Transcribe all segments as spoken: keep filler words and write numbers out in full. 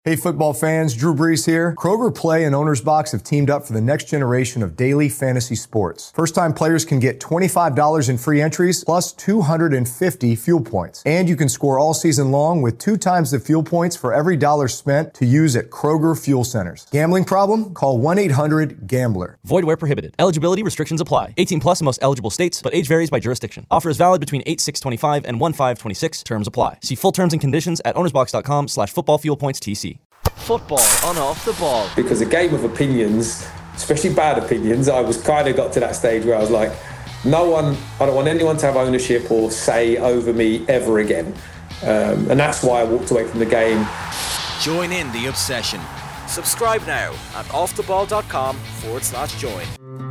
Hey football fans, Drew Brees here. Kroger Play and Owner's Box have teamed up for the next generation of daily fantasy sports. First-time players can get twenty-five dollars in free entries plus two hundred fifty fuel points. And you can score all season long with two times the fuel points for every dollar spent to use at Kroger Fuel Centers. Gambling problem? Call one eight hundred gambler. Void where prohibited. Eligibility restrictions apply. eighteen plus in most eligible states, but age varies by jurisdiction. Offer is valid between eight six twenty-five and one five twenty-six. Terms apply. See full terms and conditions at ownersbox.com slash football fuel points TC. Football on Off the Ball. Because a game of opinions, especially bad opinions, I was kind of got to that stage where I was like, no one, I don't want anyone to have ownership or say over me ever again. Um, and that's why I walked away from the game. Join in the obsession. Subscribe now at offtheball.com forward slash join.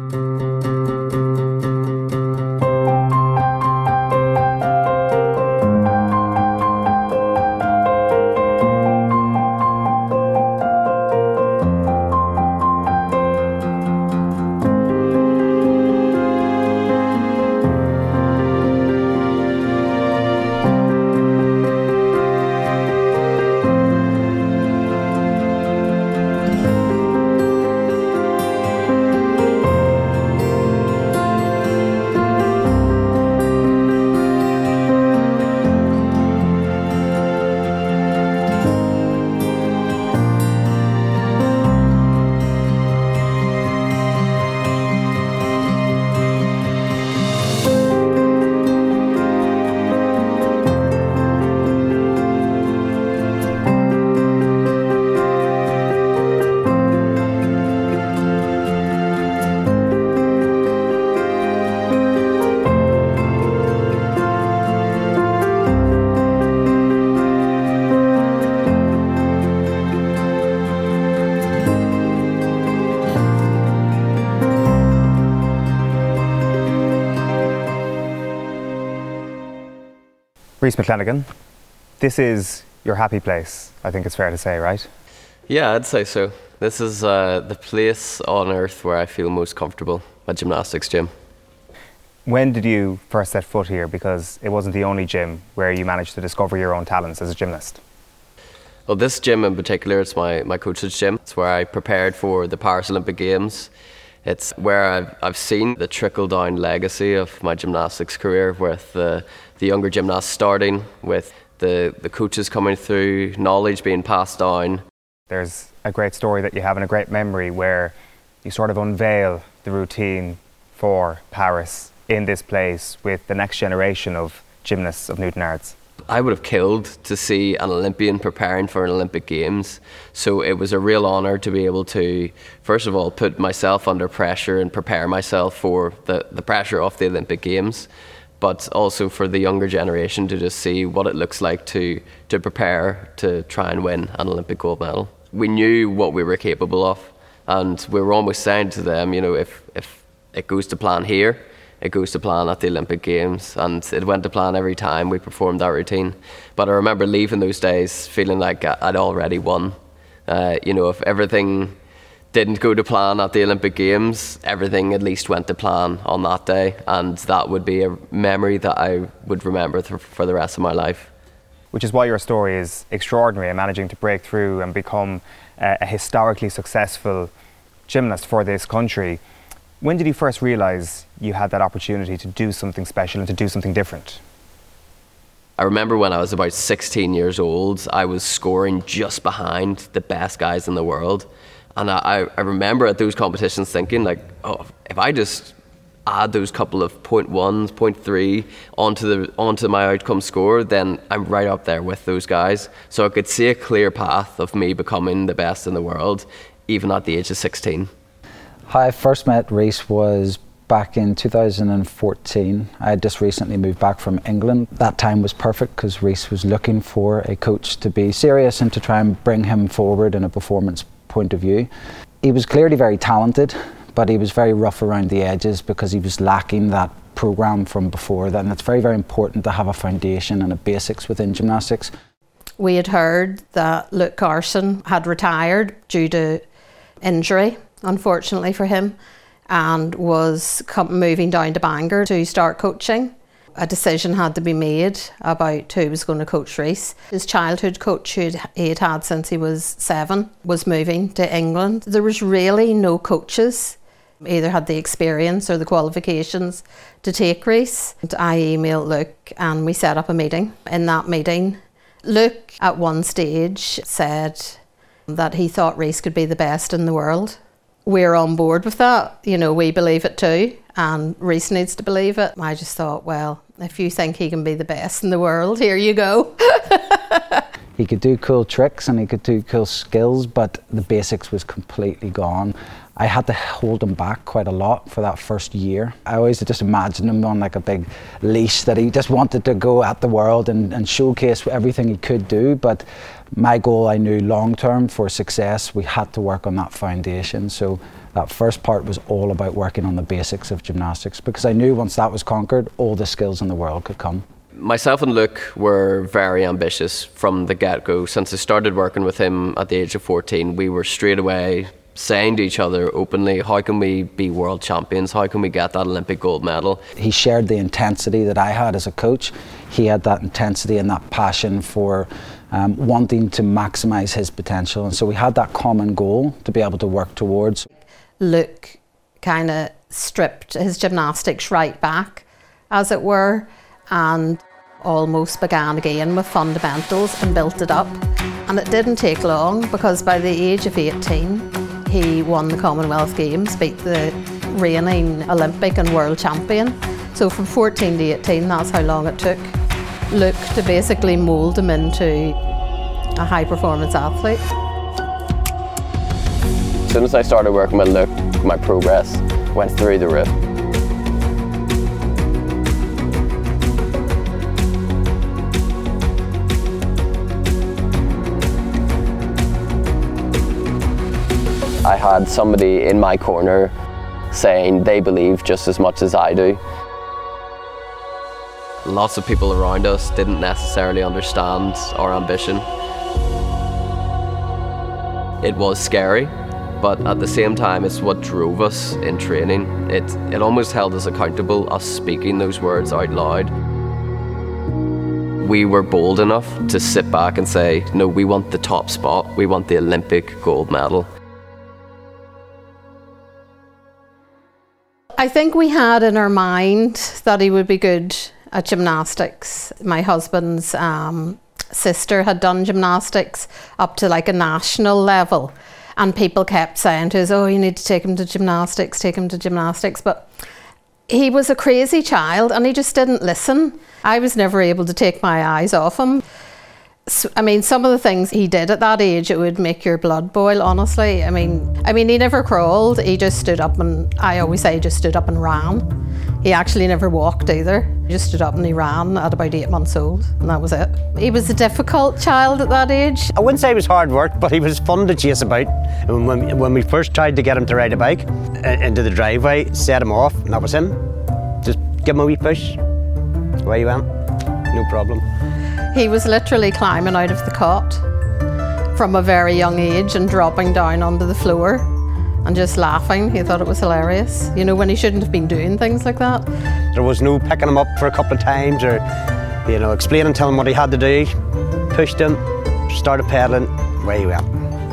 Rhys McClenaghan, this is your happy place, I think it's fair to say, right? Yeah, I'd say so. This is uh, the place on earth where I feel most comfortable, my gymnastics gym. When did you first set foot here? Because it wasn't the only gym where you managed to discover your own talents as a gymnast. Well, this gym in particular, it's my, my coach's gym. It's where I prepared for the Paris Olympic Games. It's where I've, I've seen the trickle-down legacy of my gymnastics career, with the, the younger gymnasts starting, with the, the coaches coming through, knowledge being passed down. There's a great story that you have and a great memory where you sort of unveil the routine for Paris in this place with the next generation of gymnasts of Newton Ards. I would have killed to see an Olympian preparing for an Olympic Games. So it was a real honour to be able to, first of all, put myself under pressure and prepare myself for the, the pressure of the Olympic Games, but also for the younger generation to just see what it looks like to, to prepare to try and win an Olympic gold medal. We knew what we were capable of, and we were almost saying to them, you know, if, if it goes to plan here, it goes to plan at the Olympic Games, and it went to plan every time we performed that routine. But I remember leaving those days feeling like I'd already won. Uh, you know, if everything didn't go to plan at the Olympic Games, everything at least went to plan on that day, and that would be a memory that I would remember th- for the rest of my life. Which is why your story is extraordinary, and managing to break through and become uh, a historically successful gymnast for this country. When did you first realise you had that opportunity to do something special and to do something different? I remember when I was about sixteen years old, I was scoring just behind the best guys in the world. And I, I remember at those competitions thinking, like, oh, if I just add those couple of point ones, point three onto the onto my outcome score, then I'm right up there with those guys. So I could see a clear path of me becoming the best in the world, even at the age of sixteen. How I first met Rhys was back in two thousand fourteen. I had just recently moved back from England. That time was perfect because Rhys was looking for a coach to be serious and to try and bring him forward in a performance point of view. He was clearly very talented, but he was very rough around the edges because he was lacking that programme from before that. And it's very, very important to have a foundation and a basics within gymnastics. We had heard that Luke Carson had retired due to injury, unfortunately for him, and was come, moving down to Bangor to start coaching. A decision had to be made about who was going to coach Rhys. His childhood coach, who he had had since he was seven, was moving to England. There was really no coaches, either had the experience or the qualifications to take Rhys. I emailed Luke and we set up a meeting. In that meeting, Luke at one stage said that he thought Rhys could be the best in the world. We're on board with that, you know, we believe it too, and Rhys needs to believe it. I just thought, well, if you think he can be the best in the world, here you go. He could do cool tricks and he could do cool skills, but the basics was completely gone. I had to hold him back quite a lot for that first year. I always just imagined him on like a big leash that he just wanted to go at the world and, and showcase everything he could do. But my goal, I knew long term for success, we had to work on that foundation. So that first part was all about working on the basics of gymnastics, because I knew once that was conquered, all the skills in the world could come. Myself and Luke were very ambitious from the get-go. Since I started working with him at the age of fourteen, we were straight away saying to each other openly, how can we be world champions? How can we get that Olympic gold medal? He shared the intensity that I had as a coach. He had that intensity and that passion for um, wanting to maximise his potential. And so we had that common goal to be able to work towards. Luke kind of stripped his gymnastics right back, as it were, and almost began again with fundamentals and built it up. And it didn't take long, because by the age of eighteen, he won the Commonwealth Games, beat the reigning Olympic and world champion. So from fourteen to eighteen, that's how long it took Luke to basically mould him into a high performance athlete. As soon as I started working with Luke, my progress went through the roof. I had somebody in my corner saying they believe just as much as I do. Lots of people around us didn't necessarily understand our ambition. It was scary, but at the same time it's what drove us in training. It, it almost held us accountable, us speaking those words out loud. We were bold enough to sit back and say, no, we want the top spot, we want the Olympic gold medal. I think we had in our mind that he would be good at gymnastics. My husband's um, sister had done gymnastics up to like a national level, and people kept saying to us, oh, you need to take him to gymnastics, take him to gymnastics. But he was a crazy child and he just didn't listen. I was never able to take my eyes off him. So, I mean, some of the things he did at that age, it would make your blood boil, honestly. I mean, I mean, he never crawled, he just stood up and, I always say he just stood up and ran. He actually never walked either. He just stood up and he ran at about eight months old, and that was it. He was a difficult child at that age. I wouldn't say he was hard work, but he was fun to chase about. And when, when we first tried to get him to ride a bike uh, into the driveway, set him off, and that was him. Just give him a wee push, away he went, no problem. He was literally climbing out of the cot from a very young age and dropping down onto the floor and just laughing. He thought it was hilarious, you know, when he shouldn't have been doing things like that. There was no picking him up for a couple of times or, you know, explaining to him what he had to do. Pushed him, started pedalling, away he went.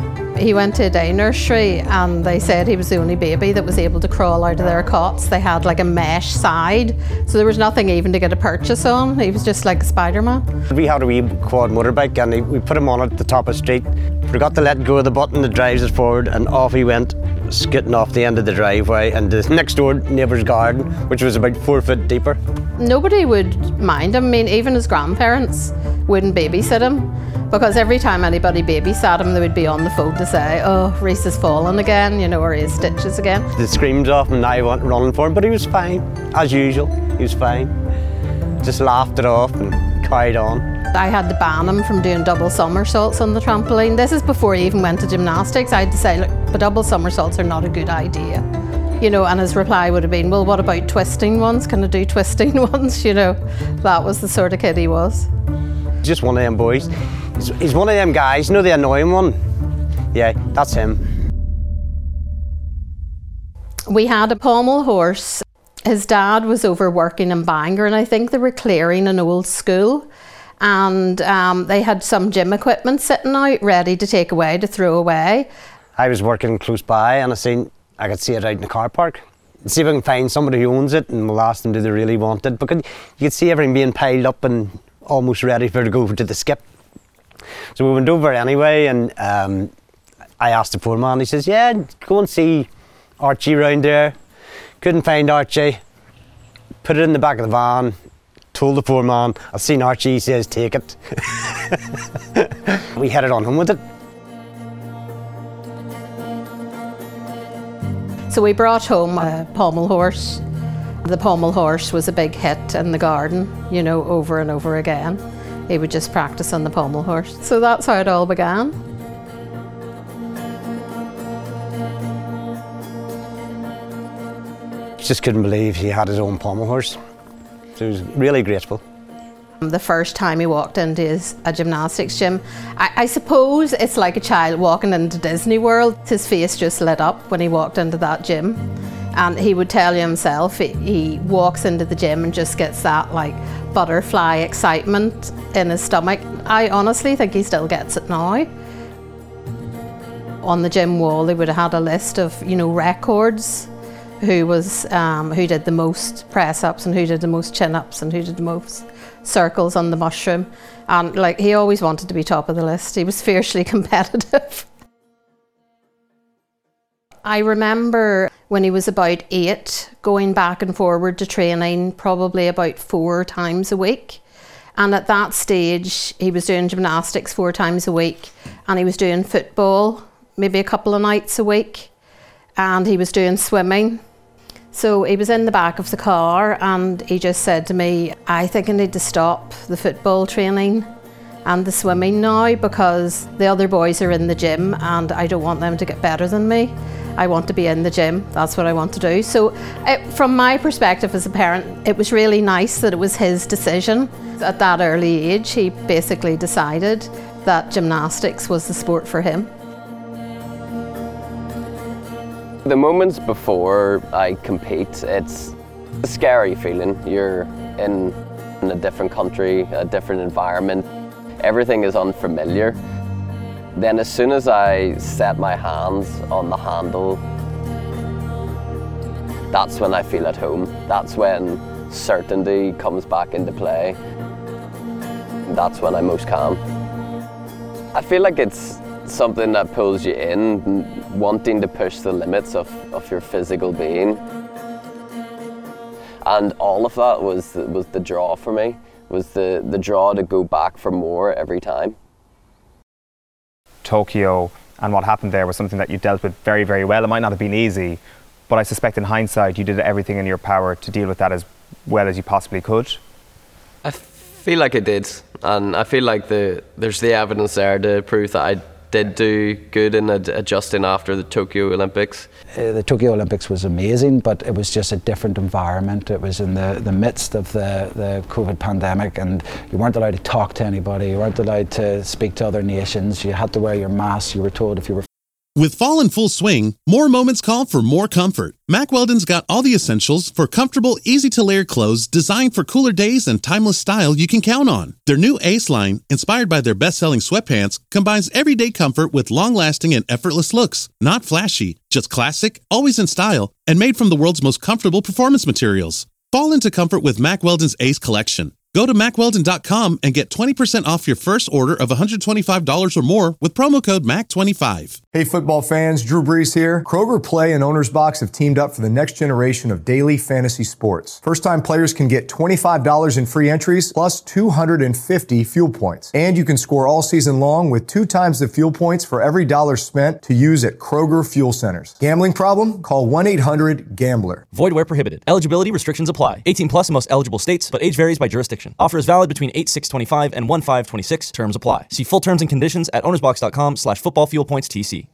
He went to a day nursery and they said he was the only baby that was able to crawl out of their cots. They had like a mesh side, so there was nothing even to get a purchase on. He was just like Spider-Man. We had a wee quad motorbike and we put him on at the top of the street. Forgot to let go of the button that drives it forward, and off he went, scooting off the end of the driveway and the next door neighbour's garden, which was about four foot deeper. Nobody would mind him. I mean, even his grandparents wouldn't babysit him, because every time anybody babysat him, they would be on the phone to say, oh, Rhys has fallen again, you know, or he has stitches again. The screams off and I went running for him, but he was fine, as usual, he was fine. Just laughed it off and carried on. I had to ban him from doing double somersaults on the trampoline. This is before he even went to gymnastics. I had to say, look, but double somersaults are not a good idea. You know, and his reply would have been, well, what about twisting ones? Can I do twisting ones? You know, that was the sort of kid he was. Just one of them boys. He's, he's one of them guys, you know, the annoying one? Yeah, that's him. We had a pommel horse His dad was over working in Bangor, and I think they were clearing an old school, and um, they had some gym equipment sitting out ready to take away, to throw away. I was working close by and I seen I could see it out in the car park. See if I can find somebody who owns it, and we'll ask them do they really want it, because you could see everything being piled up and almost ready for to go over to the skip. So we went over anyway, and um, I asked the foreman. He says, "Yeah, go and see Archie round there." Couldn't find Archie. Put it in the back of the van. Told the foreman, "I've seen Archie." He says, "Take it." We headed on home with it. So we brought home a pommel horse. The pommel horse was a big hit in the garden, you know, over and over again. He would just practice on the pommel horse. So that's how it all began. Just couldn't believe he had his own pommel horse. So he was really grateful. The first time he walked into his, a gymnastics gym, I, I suppose it's like a child walking into Disney World. His face just lit up when he walked into that gym. And he would tell you himself, he, he walks into the gym and just gets that like butterfly excitement in his stomach. I honestly think he still gets it now. On the gym wall, they would have had a list of, you know, records. Who was, um, who did the most press-ups and who did the most chin-ups and who did the most circles on the mushroom. And like, he always wanted to be top of the list. He was fiercely competitive. I remember when he was about eight, going back and forward to training probably about four times a week. And at that stage, he was doing gymnastics four times a week, and he was doing football maybe a couple of nights a week, and he was doing swimming. So he was in the back of the car and he just said to me, "I think I need to stop the football training and the swimming now, because the other boys are in the gym and I don't want them to get better than me. I want to be in the gym, that's what I want to do." So it, from my perspective as a parent, it was really nice that it was his decision. At that early age, he basically decided that gymnastics was the sport for him. The moments before I compete, it's a scary feeling. You're in, in a different country, a different environment. Everything is unfamiliar. Then as soon as I set my hands on the handle, that's when I feel at home. That's when certainty comes back into play. That's when I'm most calm. I feel like it's something that pulls you in, wanting to push the limits of, of your physical being. And all of that was the, was the draw for me, was the, the draw to go back for more every time. Tokyo and what happened there was something that you dealt with very, very well. It might not have been easy, but I suspect in hindsight you did everything in your power to deal with that as well as you possibly could. I feel like I did, and I feel like the there's the evidence there to prove that I did do good in ad- adjusting after the Tokyo Olympics. Uh, the Tokyo Olympics was amazing, but it was just a different environment. It was in the, the midst of the, the COVID pandemic, and you weren't allowed to talk to anybody, you weren't allowed to speak to other nations, you had to wear your mask, you were told if you were... With fall in full swing, more moments call for more comfort. Mack Weldon's got all the essentials for comfortable, easy-to-layer clothes designed for cooler days and timeless style you can count on. Their new Ace line, inspired by their best-selling sweatpants, combines everyday comfort with long-lasting and effortless looks. Not flashy, just classic, always in style, and made from the world's most comfortable performance materials. Fall into comfort with Mack Weldon's Ace collection. Go to mack weldon dot com and get twenty percent off your first order of one hundred twenty-five dollars or more with promo code mack twenty-five. Hey football fans, Drew Brees here. Kroger Play and Owner's Box have teamed up for the next generation of daily fantasy sports. First-time players can get twenty-five dollars in free entries plus two hundred fifty fuel points. And you can score all season long with two times the fuel points for every dollar spent to use at Kroger Fuel Centers. Gambling problem? Call one eight hundred gambler. Void where prohibited. Eligibility restrictions apply. eighteen plus in most eligible states, but age varies by jurisdiction. Offer is valid between eight six twenty-five and one five twenty-six. Terms apply. See full terms and conditions at ownersbox dot com slash football fuel points T C.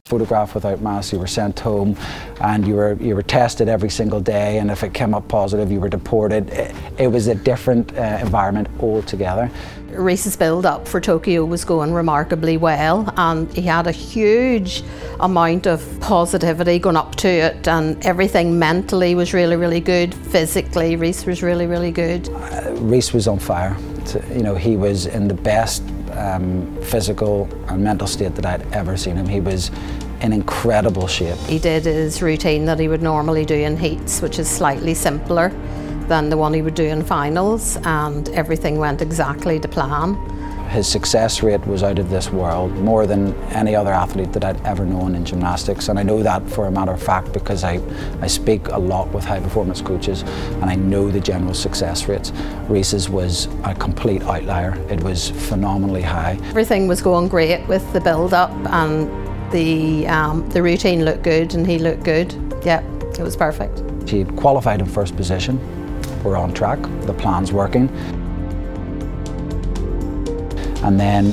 Photograph without mask, you were sent home, and you were you were tested every single day, and if it came up positive you were deported. It, it was a different uh, environment altogether. Rhys's build-up for Tokyo was going remarkably well, and he had a huge amount of positivity going up to it, and everything mentally was really, really good. Physically, Rhys was really, really good. Uh, Rhys was on fire. You know, he was in the best um, physical and mental state that I'd ever seen him. He was in incredible shape. He did his routine that he would normally do in heats, which is slightly simpler than the one he would do in finals, and everything went exactly to plan. His success rate was out of this world, more than any other athlete that I'd ever known in gymnastics, and I know that for a matter of fact because I, I speak a lot with high performance coaches and I know the general success rates. Rhys's was a complete outlier. It was phenomenally high. Everything was going great with the build-up, and the, um, the routine looked good and he looked good. Yeah, it was perfect. He had qualified in first position. We're on track, the plan's working. And then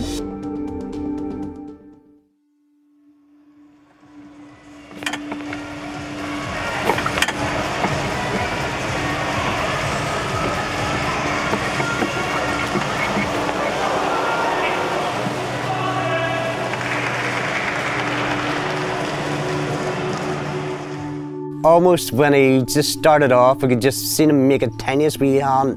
almost when he just started off, I could just see him make a tiniest wee hand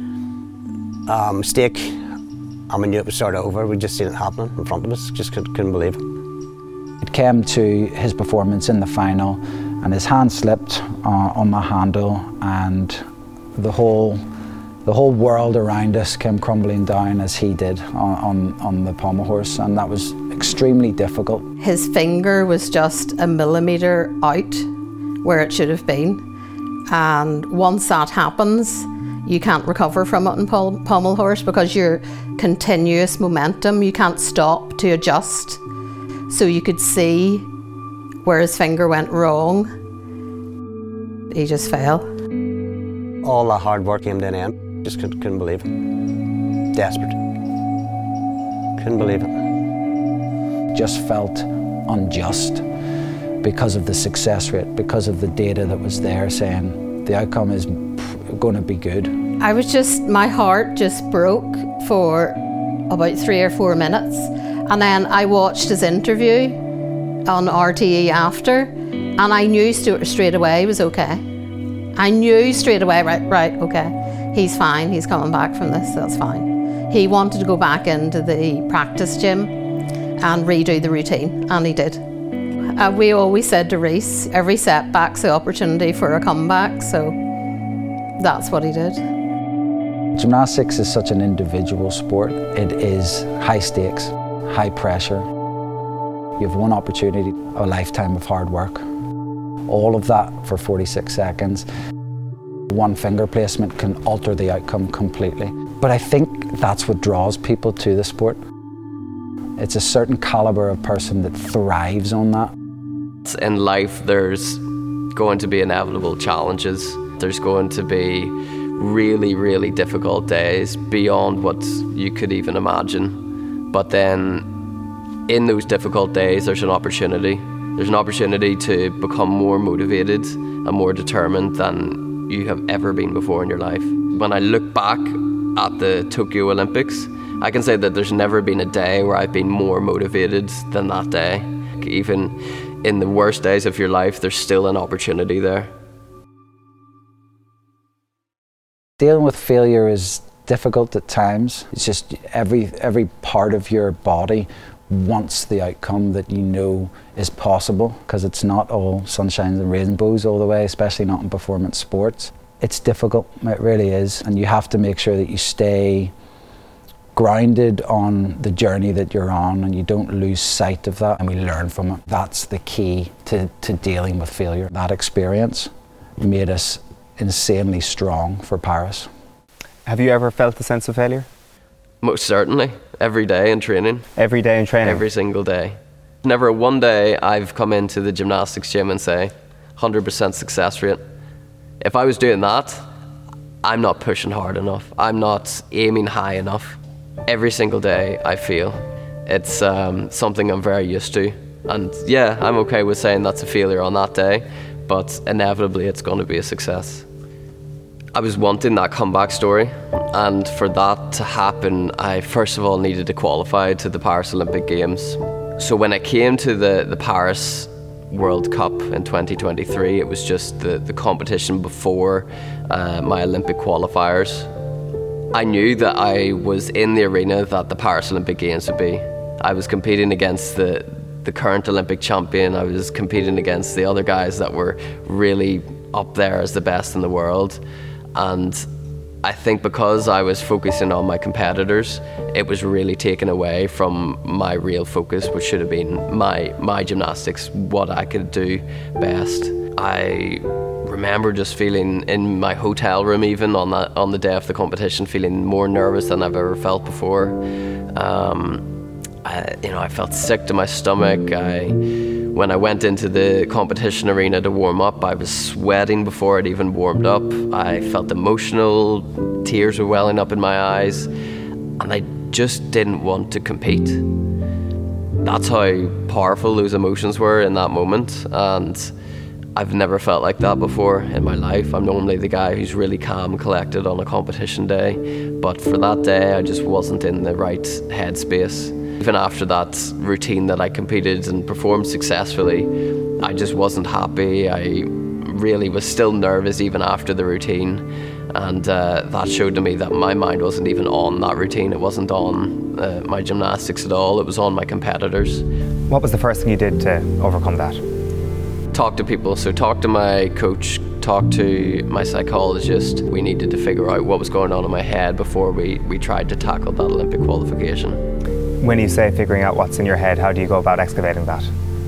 um, mistake. And we knew it was sort of over. We just seen it happening in front of us. Just couldn't, couldn't believe it. It came to his performance in the final, and his hand slipped uh, on the handle, and the whole the whole world around us came crumbling down as he did on, on, on the pommel horse, and that was extremely difficult. His finger was just a millimetre out where it should have been, and once that happens, you can't recover from it in pommel horse because your continuous momentum, you can't stop to adjust. So you could see where his finger went wrong. He just fell. All the hard work came to an end. Just couldn't, couldn't believe it. Desperate. Couldn't believe it. Just felt unjust because of the success rate, because of the data that was there saying the outcome is going to be good. I was just, my heart just broke for about three or four minutes, and then I watched his interview on R T E after, and I knew straight away he was okay. I knew straight away, right, right, okay, he's fine, he's coming back from this, that's fine. He wanted to go back into the practice gym and redo the routine, and he did. Uh, we always said to Rhys, every setback's the opportunity for a comeback, so that's what he did. Gymnastics is such an individual sport. It is high stakes, high pressure. You have one opportunity, a lifetime of hard work. All of that for forty-six seconds. One finger placement can alter the outcome completely. But I think that's what draws people to the sport. It's a certain caliber of person that thrives on that. In life, there's going to be inevitable challenges. There's going to be really, really difficult days beyond what you could even imagine. But then in those difficult days, there's an opportunity. There's an opportunity to become more motivated and more determined than you have ever been before in your life. When I look back at the Tokyo Olympics, I can say that there's never been a day where I've been more motivated than that day. Even in the worst days of your life, there's still an opportunity there. Dealing with failure is difficult at times. It's just every every part of your body wants the outcome that you know is possible, because it's not all sunshines and rainbows all the way, especially not in performance sports. It's difficult, it really is, and you have to make sure that you stay grounded on the journey that you're on and you don't lose sight of that, and we learn from it. That's the key to, to dealing with failure. That experience made us insanely strong for Paris. Have you ever felt a sense of failure? Most certainly. Every day in training. Every day in training? Every single day. Never one day I've come into the gymnastics gym and say, one hundred percent success rate. If I was doing that, I'm not pushing hard enough. I'm not aiming high enough. Every single day I feel it's um, something I'm very used to. And yeah, I'm okay with saying that's a failure on that day, but inevitably it's going to be a success. I was wanting that comeback story, and for that to happen, I first of all needed to qualify to the Paris Olympic Games. So when I came to the, the Paris World Cup in twenty twenty-three, it was just the, the competition before uh, my Olympic qualifiers. I knew that I was in the arena that the Paris Olympic Games would be. I was competing against the, the current Olympic champion. I was competing against the other guys that were really up there as the best in the world. And I think because I was focusing on my competitors, it was really taken away from my real focus, which should have been my, my gymnastics, what I could do best. I remember just feeling in my hotel room, even on that on the day of the competition, feeling more nervous than I've ever felt before. Um, I, you know, I felt sick to my stomach. I, when I went into the competition arena to warm up, I was sweating before I'd even warmed up. I felt emotional, tears were welling up in my eyes, and I just didn't want to compete. That's how powerful those emotions were in that moment, and I've never felt like that before in my life. I'm normally the guy who's really calm and collected on a competition day, but for that day I just wasn't in the right headspace. Even after that routine that I competed and performed successfully, I just wasn't happy. I really was still nervous even after the routine, and uh, that showed to me that my mind wasn't even on that routine. It wasn't on uh, my gymnastics at all. It was on my competitors. What was the first thing you did to overcome that? Talk to people. So talk to my coach, talk to my psychologist. We needed to figure out what was going on in my head before we, we tried to tackle that Olympic qualification. When you say figuring out what's in your head, how do you go about excavating that?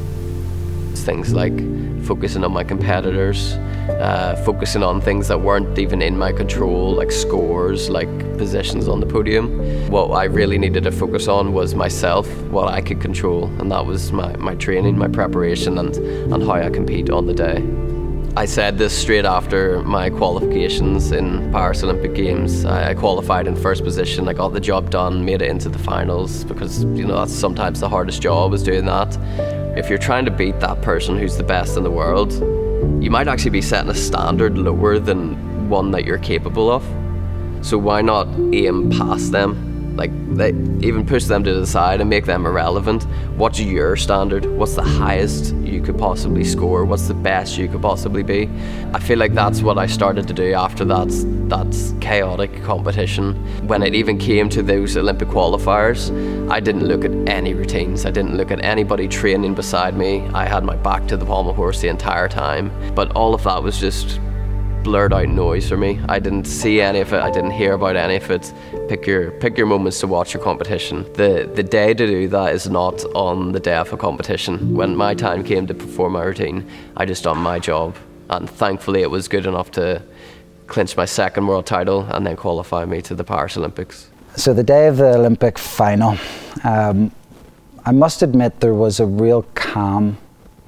It's things like focusing on my competitors, uh, focusing on things that weren't even in my control, like scores, like positions on the podium. What I really needed to focus on was myself, what I could control, and that was my, my training, my preparation, and, and how I compete on the day. I said this straight after my qualifications in Paris Olympic Games. I qualified in first position, I got the job done, made it into the finals, because you know that's sometimes the hardest job, is doing that. If you're trying to beat that person who's the best in the world, you might actually be setting a standard lower than one that you're capable of. So why not aim past them? Like, they, even push them to the side and make them irrelevant. What's your standard? What's the highest you could possibly score? What's the best you could possibly be? I feel like that's what I started to do after that, that chaotic competition. When it even came to those Olympic qualifiers, I didn't look at any routines. I didn't look at anybody training beside me. I had my back to the pommel horse the entire time. But all of that was just blurred out noise for me. I didn't see any of it, I didn't hear about any of it. Pick your pick your moments to watch your competition. The the day to do that is not on the day of a competition. When my time came to perform my routine, I just done my job, and thankfully it was good enough to clinch my second world title and then qualify me to the Paris Olympics. So the day of the Olympic final, um, I must admit there was a real calm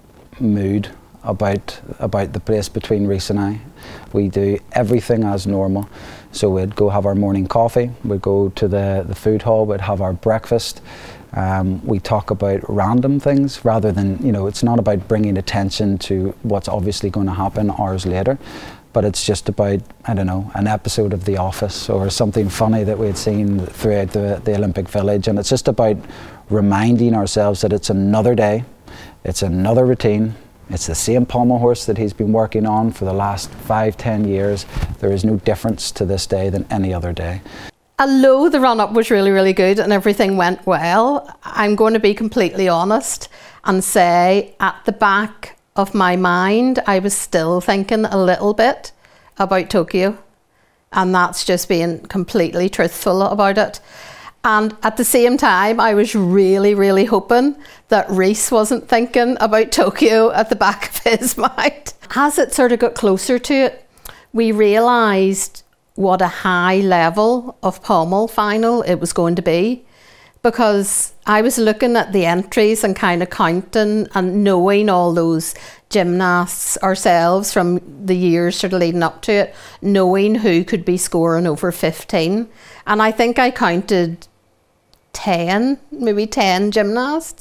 mood about about the place between Rhys and I. We do everything as normal. So we'd go have our morning coffee, we'd go to the, the food hall, we'd have our breakfast. Um, we talk about random things rather than, you know, it's not about bringing attention to what's obviously going to happen hours later, but it's just about, I don't know, an episode of The Office or something funny that we had seen throughout the, the Olympic Village. And it's just about reminding ourselves that it's another day, it's another routine. It's the same pommel horse that he's been working on for the last five, ten years. There is no difference to this day than any other day. Although the run-up was really, really good and everything went well, I'm going to be completely honest and say at the back of my mind, I was still thinking a little bit about Tokyo. And that's just being completely truthful about it. And at the same time, I was really, really hoping that Rhys wasn't thinking about Tokyo at the back of his mind. As it sort of got closer to it, we realised what a high level of pommel final it was going to be, because I was looking at the entries and kind of counting and knowing all those gymnasts ourselves from the years sort of leading up to it, knowing who could be scoring over fifteen. And I think I counted ten, maybe ten gymnasts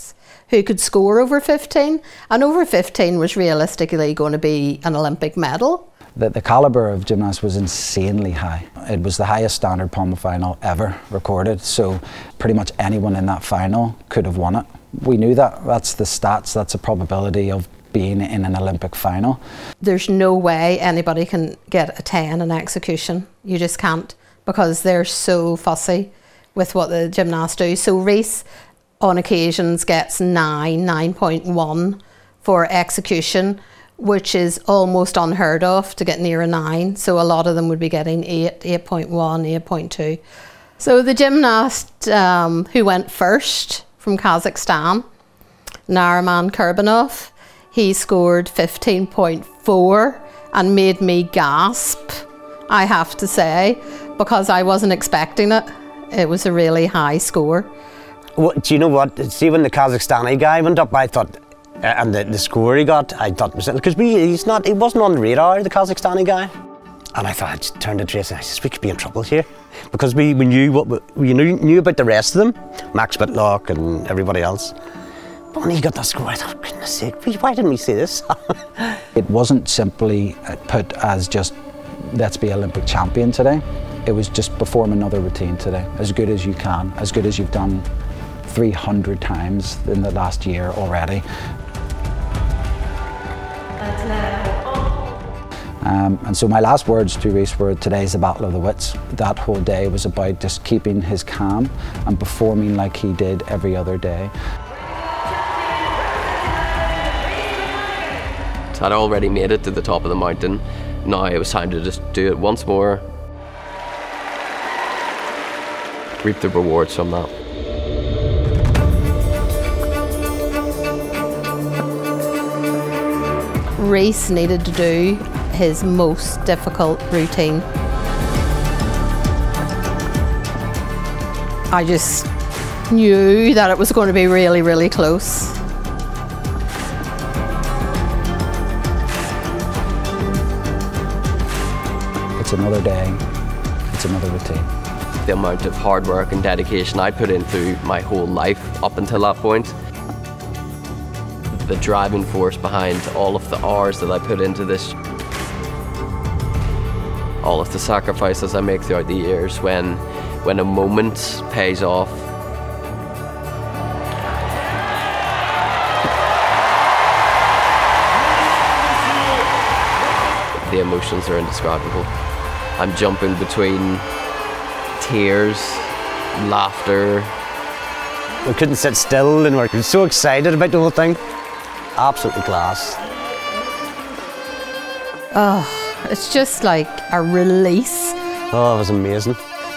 who could score over fifteen, and over fifteen was realistically going to be an Olympic medal. The, the calibre of gymnasts was insanely high. It was the highest standard pommel final ever recorded, so pretty much anyone in that final could have won it. We knew that. That's the stats, that's a probability of being in an Olympic final. There's no way anybody can get a ten in execution. You just can't, because they're so fussy with what the gymnasts do. So Rhys on occasions gets nine, nine point one for execution, which is almost unheard of to get near a nine. So a lot of them would be getting eight, eight point one, eight point two. So the gymnast um, who went first from Kazakhstan, Nariman Kurbanov, he scored fifteen point four and made me gasp, I have to say, because I wasn't expecting it. It was a really high score. Well, do you know what? See, when the Kazakhstani guy went up, I thought, uh, and the, the score he got, I thought, because he's not, he wasn't on the radar, the Kazakhstani guy. And I thought, I just turned to Tracy and I said, we could be in trouble here. Because we, we knew what we knew, knew about the rest of them, Max Whitlock and everybody else. But when he got that score, I thought, goodness sake, why didn't we see this? It wasn't simply put as just, let's be Olympic champion today. It was just perform another routine today, as good as you can, as good as you've done three hundred times in the last year already. Um, and so my last words to Rhys were, today's the battle of the wits. That whole day was about just keeping his calm and performing like he did every other day. I'd already made it to the top of the mountain. Now it was time to just do it once more. Reap the rewards from that. Rhys needed to do his most difficult routine. I just knew that it was going to be really, really close. It's another day, it's another routine. The amount of hard work and dedication I put in through my whole life up until that point, the driving force behind all of the hours that I put into this, all of the sacrifices I make throughout the years, when, when a moment pays off. The emotions are indescribable. I'm jumping between tears, laughter. We couldn't sit still and we were so excited about the whole thing. Absolutely class. Oh, it's just like a release. Oh, it was amazing.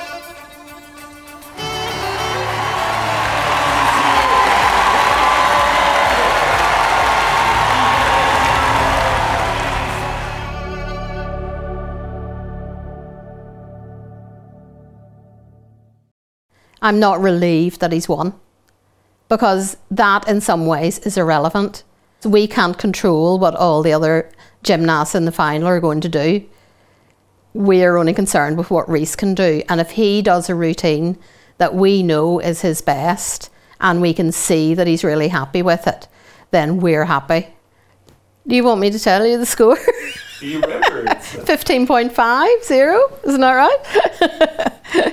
I'm not relieved that he's won, because that in some ways is irrelevant. We can't control what all the other gymnasts in the final are going to do. We're only concerned with what Rhys can do, and if he does a routine that we know is his best and we can see that he's really happy with it, then we're happy. Do you want me to tell you the score? Do you remember? fifteen point five zero, isn't that right?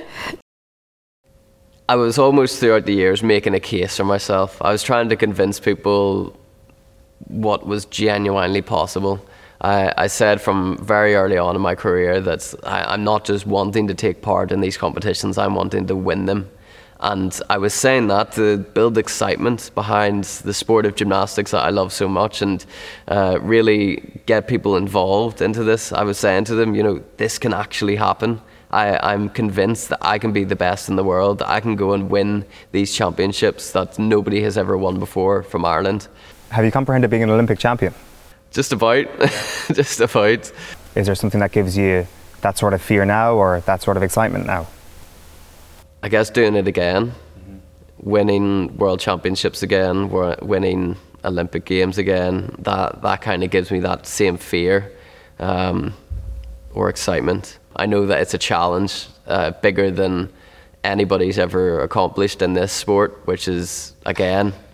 I was almost throughout the years making a case for myself. I was trying to convince people what was genuinely possible. I, I said from very early on in my career that I, I'm not just wanting to take part in these competitions, I'm wanting to win them. And I was saying that to build excitement behind the sport of gymnastics that I love so much, and uh, really get people involved into this. I was saying to them, you know, this can actually happen. I, I'm convinced that I can be the best in the world, that I can go and win these championships that nobody has ever won before from Ireland. Have you comprehended being an Olympic champion? Just about, just about. Is there something that gives you that sort of fear now, or that sort of excitement now? I guess doing it again, mm-hmm. winning world championships again, winning Olympic Games again, that, that kind of gives me that same fear um, or excitement. I know that it's a challenge uh, bigger than anybody's ever accomplished in this sport, which is, again,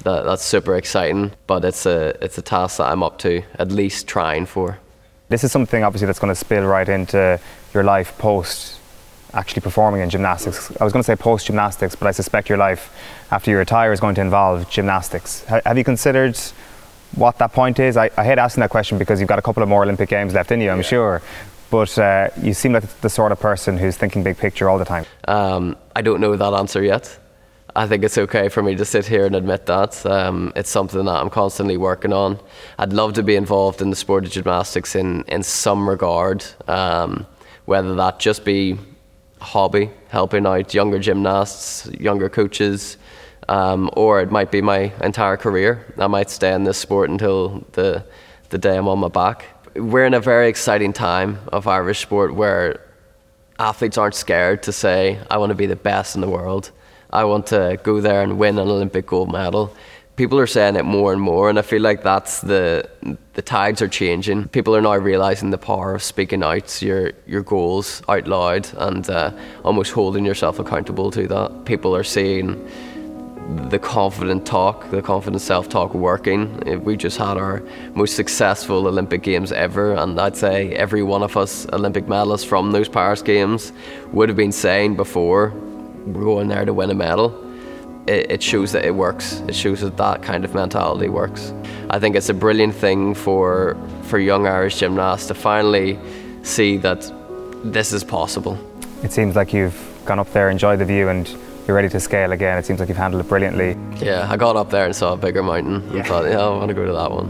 that that's super exciting, but it's a it's a task that I'm up to at least trying for. This is something obviously that's going to spill right into your life post actually performing in gymnastics. I was going to say post gymnastics, but I suspect your life after you retire is going to involve gymnastics. H- have you considered what that point is? I, I hate asking that question because you've got a couple of more Olympic Games left in you, I'm yeah. sure. But uh, you seem like the sort of person who's thinking big picture all the time. Um, I don't know that answer yet. I think it's okay for me to sit here and admit that. Um, it's something that I'm constantly working on. I'd love to be involved in the sport of gymnastics in, in some regard, um, whether that just be a hobby, helping out younger gymnasts, younger coaches, um, or it might be my entire career. I might stay in this sport until the, the day I'm on my back. We're in a very exciting time of Irish sport where athletes aren't scared to say, I want to be the best in the world. I want to go there and win an Olympic gold medal. People are saying it more and more, and I feel like that's the the tides are changing. People are now realising the power of speaking out your your goals out loud and uh, almost holding yourself accountable to that. People are seeing the confident talk, the confident self-talk working. We just had our most successful Olympic Games ever, and I'd say every one of us Olympic medalists from those Paris Games would have been saying before, we're going there to win a medal. It, it shows that it works. It shows that that kind of mentality works. I think it's a brilliant thing for for young Irish gymnasts to finally see that this is possible. It seems like you've gone up there, enjoyed the view, and you're ready to scale again. It seems like you've handled it brilliantly. Yeah, I got up there and saw a bigger mountain yeah. and thought, yeah, I want to go to that one.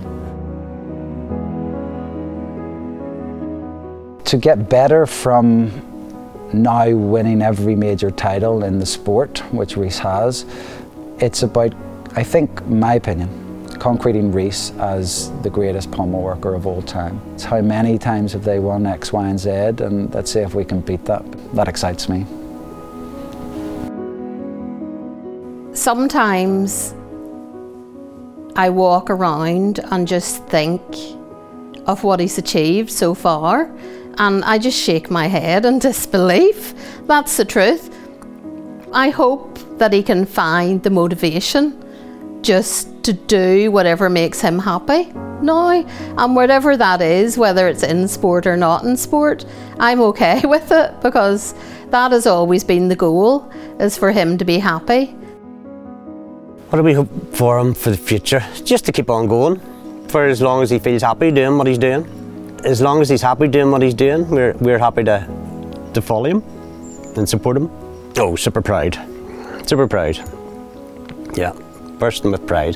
To get better from now winning every major title in the sport, which Rhys has, it's about, I think, my opinion, concreting Rhys as the greatest pommel worker of all time. It's how many times have they won X, Y and Z, and let's see if we can beat that. That excites me. Sometimes I walk around and just think of what he's achieved so far, and I just shake my head in disbelief. That's the truth. I hope that he can find the motivation just to do whatever makes him happy now, and whatever that is, whether it's in sport or not in sport, I'm okay with it, because that has always been the goal, is for him to be happy. What do we hope for him for the future? Just to keep on going for as long as he feels happy doing what he's doing. As long as he's happy doing what he's doing, we're, we're happy to, to follow him and support him. Oh, super proud. Super proud. Yeah, bursting with pride.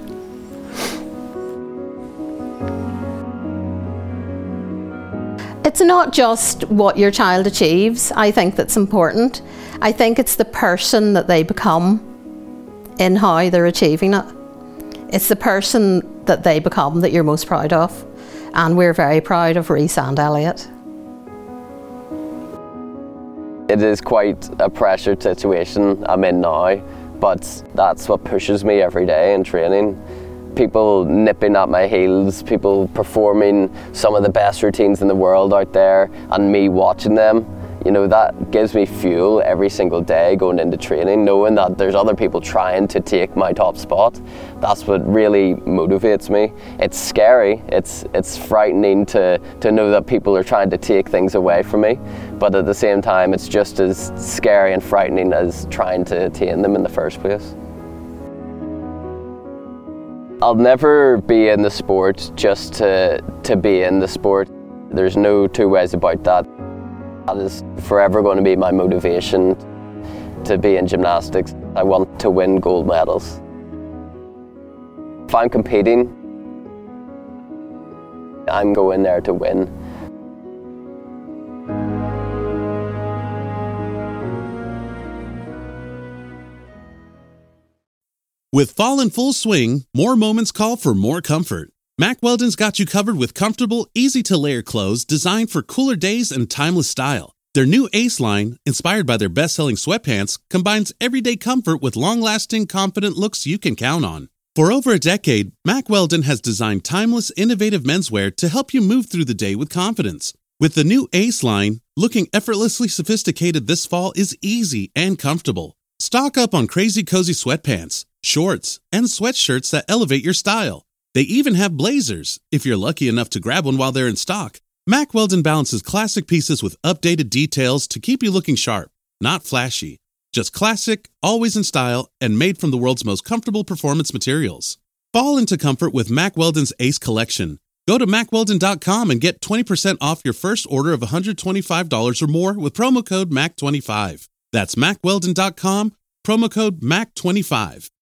It's not just what your child achieves, I think, that's important. I think it's the person that they become in how they're achieving it. It's the person that they become that you're most proud of. And we're very proud of Rhys and Elliot. It is quite a pressured situation I'm in now, but that's what pushes me every day in training. People nipping at my heels, people performing some of the best routines in the world out there, and me watching them. You know, that gives me fuel every single day going into training, knowing that there's other people trying to take my top spot. That's what really motivates me. It's scary, it's it's frightening to, to know that people are trying to take things away from me, but at the same time it's just as scary and frightening as trying to attain them in the first place. I'll never be in the sport just to, to be in the sport. There's no two ways about that. That is forever going to be my motivation to be in gymnastics. I want to win gold medals. If I'm competing, I'm going there to win. With fall in full swing, more moments call for more comfort. Mack Weldon's got you covered with comfortable, easy-to-layer clothes designed for cooler days and timeless style. Their new Ace line, inspired by their best-selling sweatpants, combines everyday comfort with long-lasting, confident looks you can count on. For over a decade, Mack Weldon has designed timeless, innovative menswear to help you move through the day with confidence. With the new Ace line, looking effortlessly sophisticated this fall is easy and comfortable. Stock up on crazy cozy sweatpants, shorts, and sweatshirts that elevate your style. They even have blazers, if you're lucky enough to grab one while they're in stock. Mack Weldon balances classic pieces with updated details to keep you looking sharp, not flashy. Just classic, always in style, and made from the world's most comfortable performance materials. Fall into comfort with Mack Weldon's Ace Collection. Go to mack weldon dot com and get twenty percent off your first order of one hundred twenty-five dollars or more with promo code M A C twenty-five. That's mack weldon dot com, promo code M A C twenty-five.